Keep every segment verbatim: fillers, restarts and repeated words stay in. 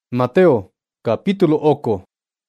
Mateo, capítulo oko.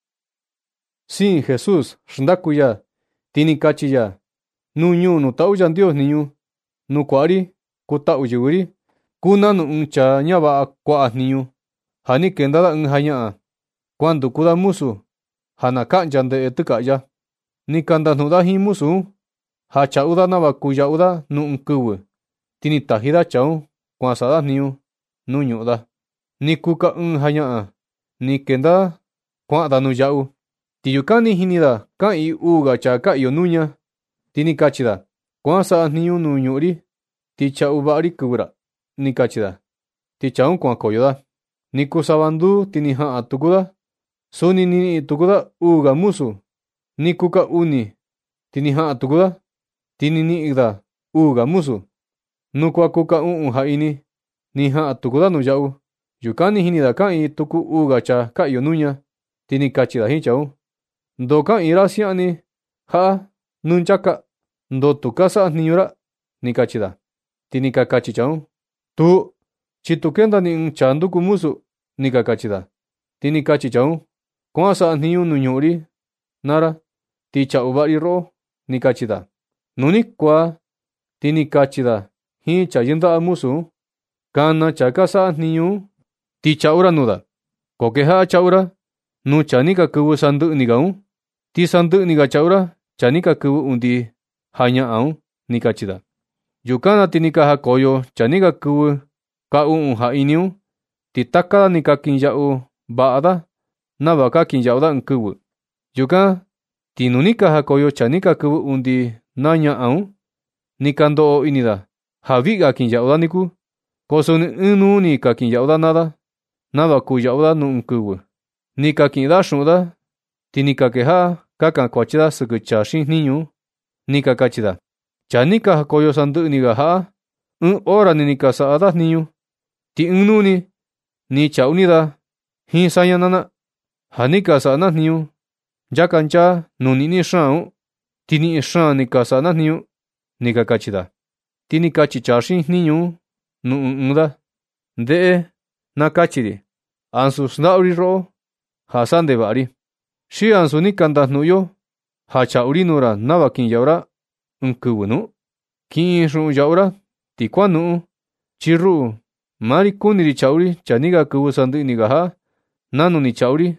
Sí, Jesús, xndakuya, tini kachiya, nu ñu nu tau ya Dios niñu, nu kuari, ku tau yuri, kuna nu uncha ñaba kwa niñu, hani kendada un hanya, cuando kuda musu, hana kancha de etukaya, ni kanda nuda hi musu, ha chauda naba kuyauda nu unkuwe, tini tahida chau, kwasada niñu, nu ñuda, ni kuka un hanya, ni kenda kwa da nu yau. Tiyukani hinida ka i uga cha ka iyo nuña. Tini kachida. Kwa sa niñu nu ñuri. Ti cha ubari kubura. Ni kachida. Ti cha un kwa koyoda. Ni kusabandu tini haa tukuda. Suni nini tukuda uga musu. Ni kuka uni. Tini haa tukuda. Tini ni ida uga musu. Nukwa kuka uu haini. Ni haa tukuda nu yau. Yukani hinida ka i tuku uga cha ka iyo nuña. Tini kachida hi chau. Ndo ka ira siani ha nunchaka ndo tu kasa niñura ni kachida. Tini ka kachi chau. Tu chitukenda ni un chanduku musu ni ka kachida. Tini kachi chau. Kwa sa niñu nuñuri nara ti cha ubari ro ni kachida. Nuni kwa tini kachida hi cha yenda musu kana cha kasa niñu ti cha ura nuda. Kokeha cha ura nu chani ka kubu sandu ni gaun. Ti sandu ni ga chaura chani ka kubu undi hanya aun ni kachida. Yukana tini ka hakoyo chani ka kubu ka un ha iniu. Ti takada ni ka kinyau baada na ba ka kinyau da kubu. Yuka ti nuni ka hakoyo chani ka kubu undi nanya aun ni kando inida. Havi ga kinyau da niku. Koso ni unu ni ka kinyau da nada. Naba kuyau da nu kubu. Ni ka kinda shuda. Tini ka keha kaka kwachida suku chashi niñu. Ni ka kachida. Chani ka hakoyo sandu ni ga haa. Un ora ni ni ka saada niñu. Ti unu ni. Ni cha unida. Hi saya nana. Hani ka saana niñu. Yakancha nuni ni shaan. Tini shaan ni ka saana niñu. Ni ka kachida. Tini kachi chashi niñu. Nu unda. Dee na kachiri. Ansu snauri ro. Hasande bari. Shi ansu ni kanda nuyo. Hacha uri nura naba kin yaura. Unkubu nu. Kin shun yaura. Tikwa nu. Chiru. Mari kuniri chauri. Chaniga kubu sandu niga ha. Nanu ni chauri.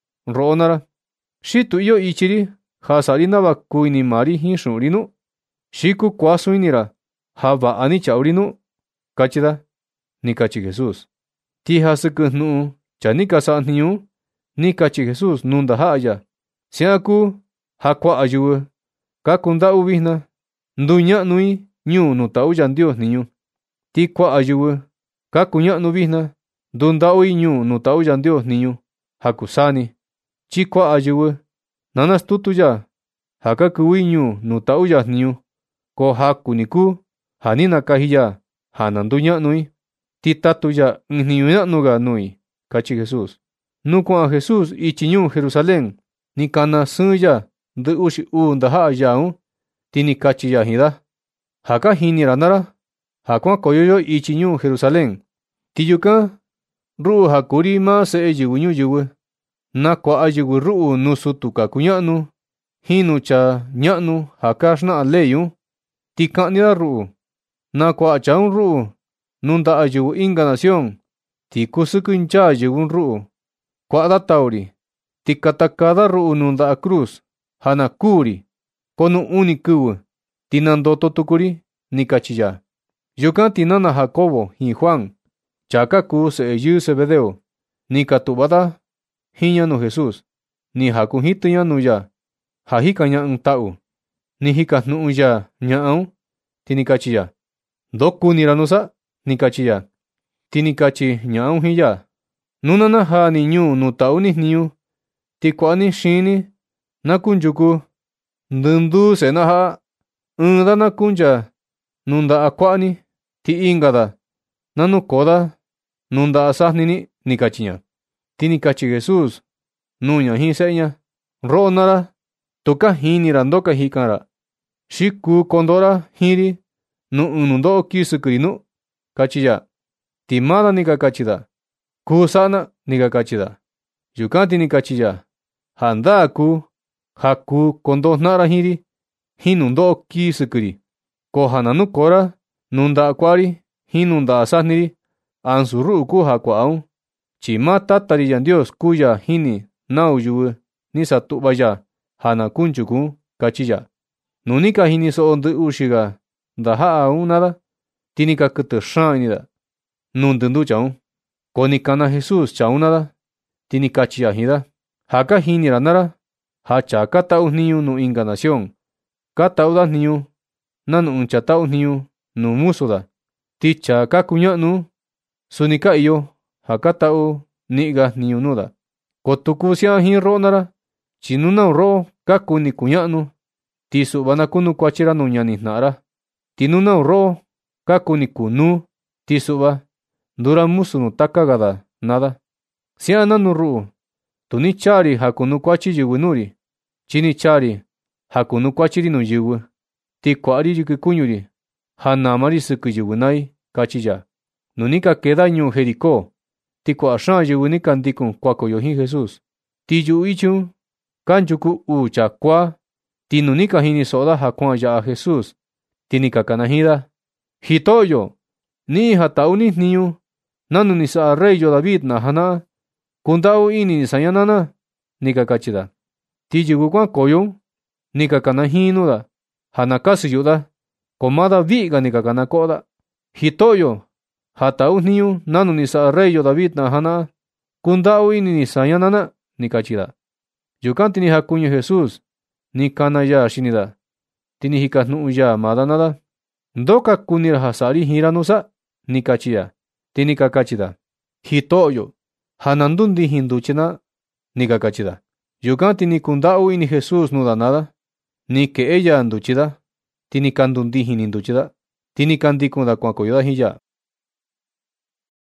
Ro nara. Shi tu iyo ichiri. Hasari naba kuini mari hin shun uri nu. Shiku kwa suinira. Haba ani chauri nu. Kachida. Ni kachi Jesús. Ti hasuku nu. Chanika sa niñu. Ni kachi Jesús nunda haya. Siaku hakwa ayuwe. Kakunda ubihna. Nduña nui ñu nu tau ya Dios niñu. Ti kwa ayuwe. Kakuña nubihna. Dunda ui ñu nu tau ya Dios niñu. Hakusani. Chi kwa ayuwe. Nanas tutu ya. Hakakuwi ñu nu tau ya niñu. Ko haku niku. Hanina kahiya. Hananduña nui. Ti tatu ya niñu nuga nui. Kachi Jesús. Nukwa Jesús ichiñu Jerusalén. Ni kana suya. Ndu ushi u ndaha yaun. Tini kachi ya hida. Haka hinira nara. Hakwa koyoyo ichiñu Jerusalén. Tiyuka. Ruu hakuri ma se yugu yugu. Na kwa ayugu ruu nusutu kakuñanu. Hinu cha ñanu hakashna aleyu. Tikanira ruu. Na kwa chaun ruu. Nunda ayugu inga nación. Tikusukuncha ayugun ruu. Kwa da tauri. Tikatakada ruu nunda a cruz. Hana kuri. Konu uni kuwe. Tinandoto tukuri. Ni kachiya. Yuka tinana Jacobo hi Juan. Chaka ku se yu Zebedeo. Ni katubada. Hinya no Jesús. Ni haku hitu ya nuya. Hahika nya un tau. Ni hika nu ya nya aun. Tini kachiya. Doku niranusa. Ni kachiya. Tini kachi nya aun hiya. Nunana ha ni ñu nu tau ni niu. Ti kwa ni shini. Na kunjuku. Ndundu se na ha. Unda na kunja. Nunda a kwa ni. Ti ingada. Nanu koda. Nunda a sahnini. Ni kachiña. Tini kachi Jesús. Nuña hi seña. Ro nara. Toka hini randoka hikara. Shiku kondora hiri. Nu unundo kisukuri nu. Kachiya. Timada ni ka kachida. Kuu sa'a na nika kachi da. Yukan ti ni kachi ya. Ja ndaa kuu ja kuu kondo na'ra jin ri jin nundo'o kii sɨkɨ ri. Ko ja na nukora nuu nda'a kua'a ri jin nuu nda'a sajni ri, ansu ru'u kuu ja kua'a un. Chi maa Tata ri Yandios kuu ya jini nau yɨvɨ ni satu'va ya ja na kunchuku un, kachi ya. Nu ni ka jiniso'o ndɨ uxi-ga ndaja'a un nada, ti ni ka kɨtɨ xaan ini da nuu ndɨ nducha un. Ko ni kana Jesús chaa un nada, ti ni kachi ya jin da: ―Ja ka jini ra naa ra ja chaa ka ta'u jniñu nuu inka nación, ka ta'u da jniñu nanu ɨɨn chaa ta'u jniñu nuu musu da. Ti chaa ka kuña'nu suni ka iyo ja ka ta'u ni'iga jniñu nuu da. Ko tu kuu sia'a jin ro'o naa ra, chi nu nau ro'o ka kuni kuña'nu, ti su'va na kunukuachi ra nuu ñani jna'a ra. Ti nu nau ro'o ka kuni kunuu, ti su'va nduu ra musu nuu taka-ga da nada. Sia'a nanu ru'u, tu ni chaa ri ja kunukuachi yɨvɨ nuu ri, chi ni chaa ri ja kunukuachi ri nuu yɨvɨ, ti kua'a ri yɨkɨ kuñu ri ja nama ri sɨkɨ yɨvɨ nai ―kachi ya. Nu ni ka kee da ñuu Jericó, ti kua'a xaan yɨvɨ ni ka ndikun kuakoyo jin Jesús. Ti yu'u ichi un kanchuku uu chaa kuaa. Ti nu ni ka jiniso'o da ja kua'an ya'a Jesús, ti ni ka kana jin da: ―Jito'yo, ni'i ja ta'u ni jniñu nanu ni sa'a reyyo David na jana'a. Kunda'u ini ni saña nana ―ni ka kachi da. Ti yɨvɨ kuankoyo un ni ka kana jin nuu da ja na kasɨ yu'u da. Ko maa da vi'ga ni ka kana ko'o da: ―Jito'yo, ja ta'u jniñu nanu ni sa'a reyyo David na jana'a. Kunda'u ini ni saña nana ―ni kachi da. Yukan ti ni jakuɨñɨ Jesús ni kana ya xini da, ti ni jikajnu'un ya maa da naa da: ―¿Ndo ka kuni ra ja sa'a ri jin ra nusa? ―ni kachi ya. Ti ni ka kachi da: ―Jito'yo, ja na ndundijin nduche na ―ni ka kachi da. Yukan ti ni kunda'u ini Jesús nuu da naa da, ni ke'e ya nduchi da, ti ni ka ndundijin ni nduchi da, ti ni ka ndikun da kuankoyo da jin ya.